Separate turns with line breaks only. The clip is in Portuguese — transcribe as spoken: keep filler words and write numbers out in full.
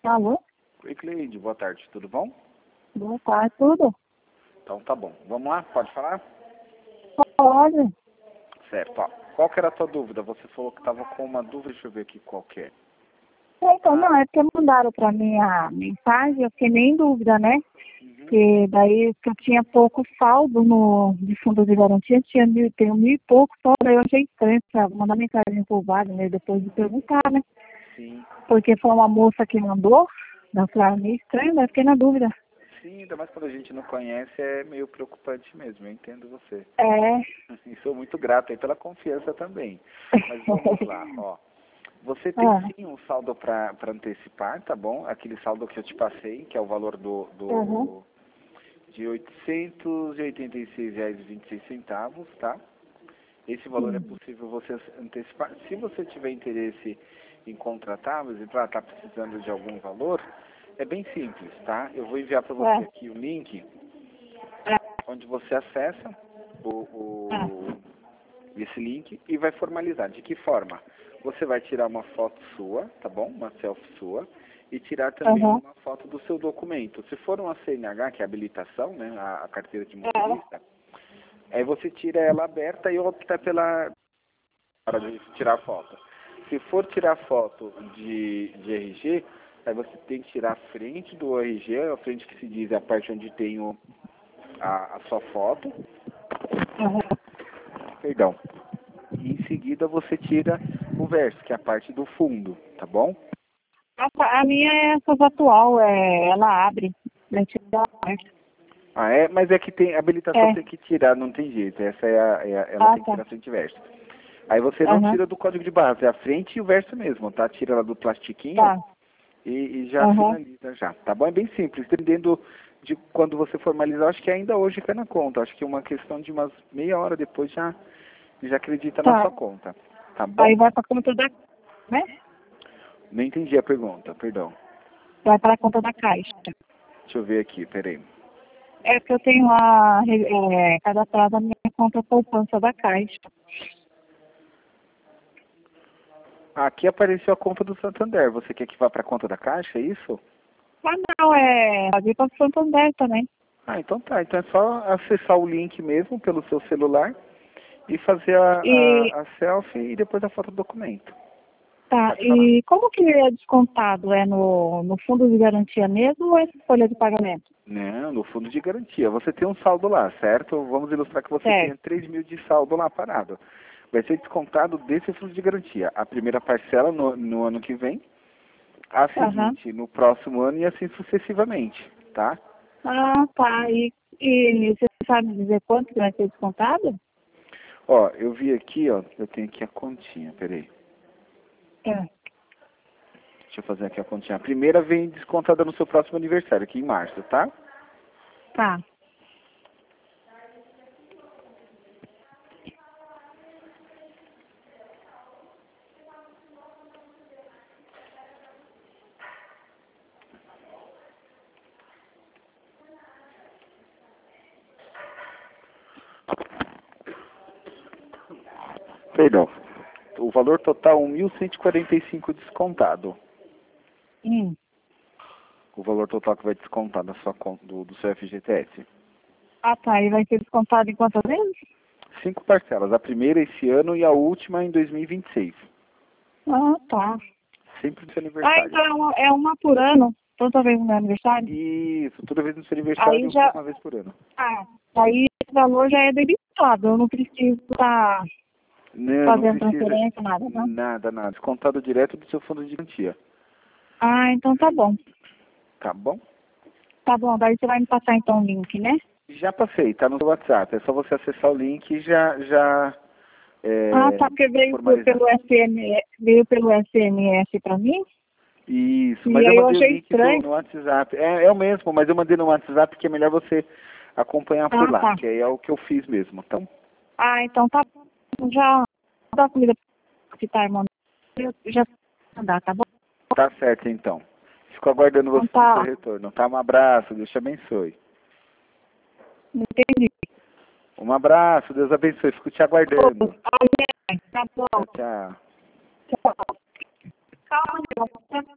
Alô?
Oi, Cleide, boa tarde, tudo bom?
Boa tarde, tudo?
Então tá bom. Vamos lá, pode falar?
Pode.
Certo, ó. Qual que era a tua dúvida? Você falou que estava com uma dúvida, deixa eu ver aqui qual que é.
Então, não, é porque mandaram para mim a mensagem, eu fiquei nem em dúvida, né?
Uhum.
Que daí que eu tinha pouco saldo no, de fundo de garantia, tinha mil, tenho mil e pouco só, daí eu achei estranho, sabe? Mandar mensagem pro Wagner depois de perguntar, né?
Sim,
Porque foi uma moça que mandou, eu falei, ah, meio estranho, mas fiquei na dúvida.
sim, ainda mais quando a gente não conhece, é meio preocupante mesmo, eu entendo você.
É.
E sou muito grato aí pela confiança também. Mas vamos lá, ó. Você tem
Ah,
sim um saldo para antecipar, tá bom? Aquele saldo que eu te passei, que é o valor do, do
uhum,
de oitocentos e oitenta e seis reais e vinte e seis centavos, tá? Esse valor é
sim.
possível você antecipar. Se você tiver interesse em contratar, por exemplo, está precisando de algum valor, é bem simples, tá? Eu vou enviar para você
É.
aqui o link
É.
onde você acessa o,
É.
o, esse link e vai formalizar. De que forma? Você vai tirar uma foto sua, tá bom? Uma selfie sua, e tirar também
Uhum.
uma foto do seu documento. Se for uma C N H, que é a habilitação, né, a, a carteira de
É.
motorista, aí você tira ela aberta e opta pela hora de tirar foto. Se for tirar foto de, de R G, aí você tem que tirar a frente do R G, a frente que se diz é a parte onde tem o, a, a sua foto,
Uhum.
perdão. E em seguida você tira o verso, que é a parte do fundo, tá bom?
A, a minha é essa atual, é, ela abre. Né, tira ela aberta.
Ah, é? Mas é que tem, a habilitação
É.
tem que tirar, não tem jeito. Essa é a, é a- ela
Ah,
tem que
tá.
tirar frente e verso. Aí você não
Aham.
tira do código de barras, é a frente e o verso mesmo, tá? Tira ela do plastiquinho
Tá.
e, e já
Aham.
finaliza já, tá bom? É bem simples, dependendo de quando você formalizar, acho que ainda hoje cai na conta. Acho que uma questão de umas meia hora depois já, já acredita na
Tá.
sua conta, tá bom?
Aí vai pra conta da, né?
Não entendi a pergunta, perdão.
Vai para a conta da Caixa.
Deixa eu ver aqui, peraí.
É que eu tenho lá é, cadastrada a minha conta poupança da Caixa.
Aqui apareceu a conta do Santander. Você quer que vá para a conta da Caixa, é isso?
Ah, não, é fazer para o Santander também.
Ah, então tá. Então é só acessar o link mesmo pelo seu celular e fazer a,
E,
a, a selfie e depois a foto do documento.
tá,
Pode falar.
e como que é descontado? É no, no fundo de garantia mesmo ou é folha de pagamento?
Não, no fundo de garantia. Você tem um saldo lá, certo? Vamos ilustrar que você tenha
Certo.
três mil de saldo lá parado. Vai ser descontado desse fundo de garantia. A primeira parcela no, no ano que vem, a
Aham.
seguinte no próximo ano e assim sucessivamente, tá?
Ah, tá. E, e você sabe dizer quanto que vai ser descontado?
Ó, eu vi aqui, ó, eu tenho aqui a continha, peraí.
É.
Deixa eu fazer aqui a continha. A primeira vem descontada no seu próximo aniversário, aqui em março, tá?
Tá.
Perdão. O valor total mil cento e quarenta e cinco descontado.
Hum.
O valor total que vai descontar da sua conta do, do seu F G T S.
Ah, tá. E vai ser descontado em quantas vezes?
Cinco parcelas. A primeira esse ano e a última em dois mil e vinte e seis.
Ah, tá.
Sempre no seu
Ah,
aniversário.
então é uma, é uma por ano, toda vez no meu aniversário.
Isso, toda vez no seu
Aí
aniversário,
já,
uma vez por ano.
ah, aí esse valor já é debitado, eu não preciso estar
Não, não
fazendo
precisa.
transferência, nada, não.
Nada, nada. Descontado direto do seu fundo de garantia.
Ah, então tá bom.
Tá bom?
Tá bom, daí você vai me passar então o link, né?
Já passei, tá no seu WhatsApp. É só você acessar o link e já, já
Ah,
é,
tá, porque veio por-
formalizar.
pelo S M S, veio pelo S M S pra mim,
Isso,
e
mas eu
aí eu
mandei o
achei
link do,
estranho.
no WhatsApp. É, é o mesmo, mas eu mandei no WhatsApp que é melhor você acompanhar por
Ah,
lá,
tá.
que aí é o que eu fiz mesmo. Então,
Ah, então tá bom, já dá comida que tá, irmão. Eu já mandar, tá bom?
tá certo então. Fico aguardando
Então
você no seu
tá,
retorno. Tá? Um abraço, Deus te abençoe.
entendi.
Um abraço, Deus abençoe. Fico te aguardando.
Amém. Tá bom.
Tchau, tchau.
Tchau. Calma, irmão.